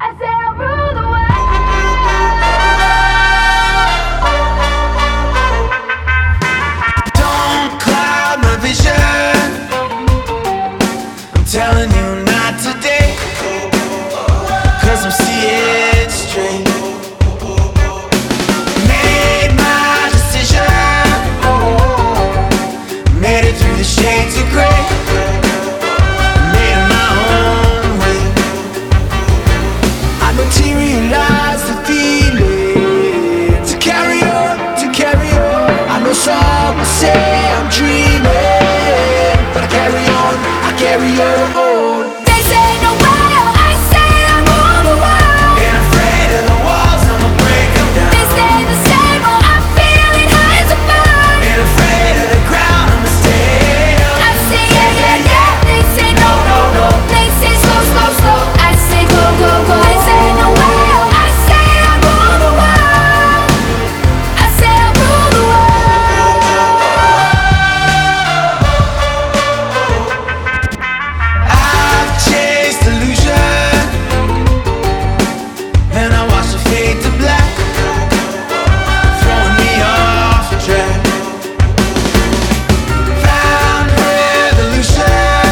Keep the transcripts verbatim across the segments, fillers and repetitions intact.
I say I'll rule the world. Don't cloud my vision, I'm telling you not today, 'cause I'm seeing straight. Made my decision, made it through the shades of gray, made it my own way. I materialize the feeling to carry on, to carry on. I know some will say I'm dreaming, but I carry on, I carry on. They say no way, I say I rule the world. Ain't afraid of the walls, I'ma break them down. They stay the same, oh, I'm feeling high as a bird. Ain't afraid of the ground, I'ma stay up. I say yeah, yeah, yeah. They say no, no, no. They say slow, slow, slow. I say go, go, go. They say no way, I say I rule the world. I say I rule the world. I've chased illusion, and I watch it fade to black, throwing me off track. Found revolution,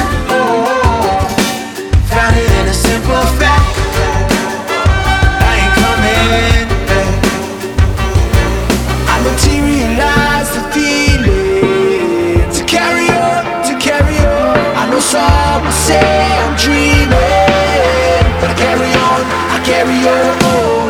found it in a simple fact, I ain't coming back. I materialize the feeling to carry on, to carry on. I know some will say I'm dreaming, but I carry on, I carry on.